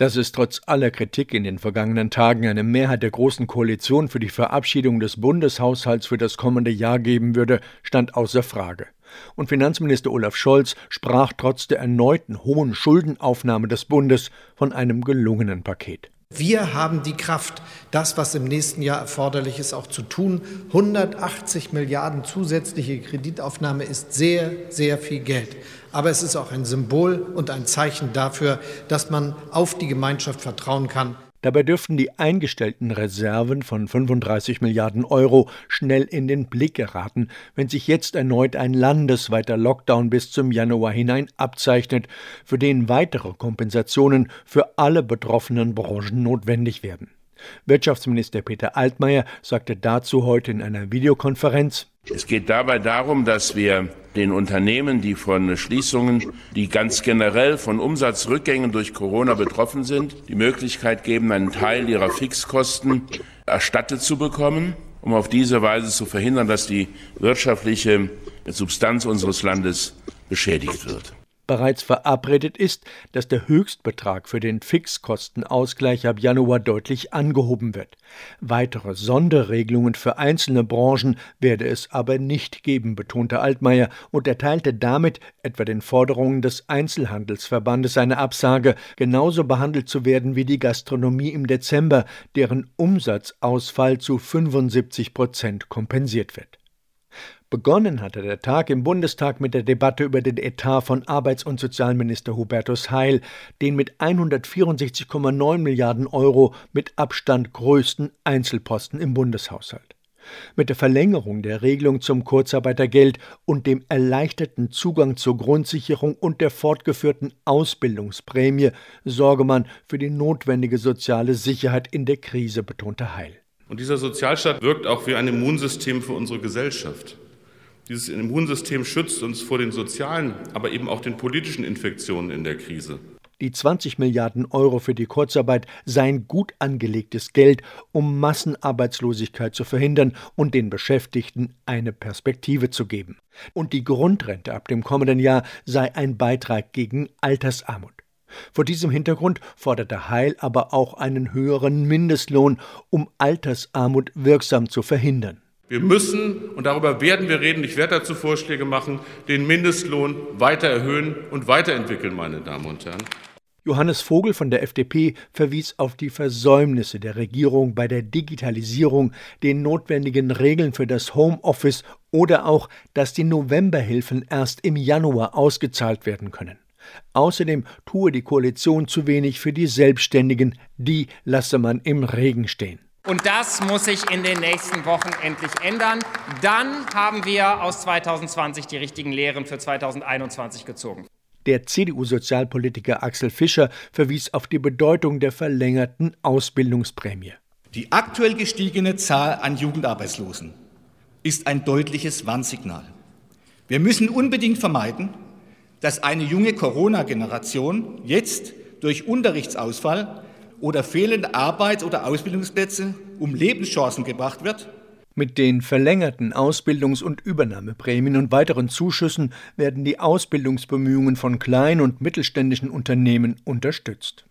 Dass es trotz aller Kritik in den vergangenen Tagen eine Mehrheit der Großen Koalition für die Verabschiedung des Bundeshaushalts für das kommende Jahr geben würde, stand außer Frage. Und Finanzminister Olaf Scholz sprach trotz der erneuten hohen Schuldenaufnahme des Bundes von einem gelungenen Paket. Wir haben die Kraft, das, was im nächsten Jahr erforderlich ist, auch zu tun. 180 Milliarden zusätzliche Kreditaufnahme ist sehr, sehr viel Geld. Aber es ist auch ein Symbol und ein Zeichen dafür, dass man auf die Gemeinschaft vertrauen kann. Dabei dürften die eingestellten Reserven von 35 Milliarden Euro schnell in den Blick geraten, wenn sich jetzt erneut ein landesweiter Lockdown bis zum Januar hinein abzeichnet, für den weitere Kompensationen für alle betroffenen Branchen notwendig werden. Wirtschaftsminister Peter Altmaier sagte dazu heute in einer Videokonferenz: Es geht dabei darum, dass wir den Unternehmen, die von Schließungen, die ganz generell von Umsatzrückgängen durch Corona betroffen sind, die Möglichkeit geben, einen Teil ihrer Fixkosten erstattet zu bekommen, um auf diese Weise zu verhindern, dass die wirtschaftliche Substanz unseres Landes beschädigt wird. Bereits verabredet ist, dass der Höchstbetrag für den Fixkostenausgleich ab Januar deutlich angehoben wird. Weitere Sonderregelungen für einzelne Branchen werde es aber nicht geben, betonte Altmaier und erteilte damit etwa den Forderungen des Einzelhandelsverbandes eine Absage, genauso behandelt zu werden wie die Gastronomie im Dezember, deren Umsatzausfall zu 75% kompensiert wird. Begonnen hatte der Tag im Bundestag mit der Debatte über den Etat von Arbeits- und Sozialminister Hubertus Heil, den mit 164,9 Milliarden Euro mit Abstand größten Einzelposten im Bundeshaushalt. Mit der Verlängerung der Regelung zum Kurzarbeitergeld und dem erleichterten Zugang zur Grundsicherung und der fortgeführten Ausbildungsprämie sorge man für die notwendige soziale Sicherheit in der Krise, betonte Heil. Und dieser Sozialstaat wirkt auch wie ein Immunsystem für unsere Gesellschaft. Dieses Immunsystem schützt uns vor den sozialen, aber eben auch den politischen Infektionen in der Krise. Die 20 Milliarden Euro für die Kurzarbeit seien gut angelegtes Geld, um Massenarbeitslosigkeit zu verhindern und den Beschäftigten eine Perspektive zu geben. Und die Grundrente ab dem kommenden Jahr sei ein Beitrag gegen Altersarmut. Vor diesem Hintergrund forderte Heil aber auch einen höheren Mindestlohn, um Altersarmut wirksam zu verhindern. Wir müssen, und darüber werden wir reden, ich werde dazu Vorschläge machen, den Mindestlohn weiter erhöhen und weiterentwickeln, meine Damen und Herren. Johannes Vogel von der FDP verwies auf die Versäumnisse der Regierung bei der Digitalisierung, den notwendigen Regeln für das Homeoffice oder auch, dass die Novemberhilfen erst im Januar ausgezahlt werden können. Außerdem tue die Koalition zu wenig für die Selbstständigen, die lasse man im Regen stehen. Und das muss sich in den nächsten Wochen endlich ändern. Dann haben wir aus 2020 die richtigen Lehren für 2021 gezogen. Der CDU-Sozialpolitiker Axel Fischer verwies auf die Bedeutung der verlängerten Ausbildungsprämie. Die aktuell gestiegene Zahl an Jugendarbeitslosen ist ein deutliches Warnsignal. Wir müssen unbedingt vermeiden, dass eine junge Corona-Generation jetzt durch Unterrichtsausfall oder fehlende Arbeits- oder Ausbildungsplätze um Lebenschancen gebracht wird. Mit den verlängerten Ausbildungs- und Übernahmeprämien und weiteren Zuschüssen werden die Ausbildungsbemühungen von kleinen und mittelständischen Unternehmen unterstützt.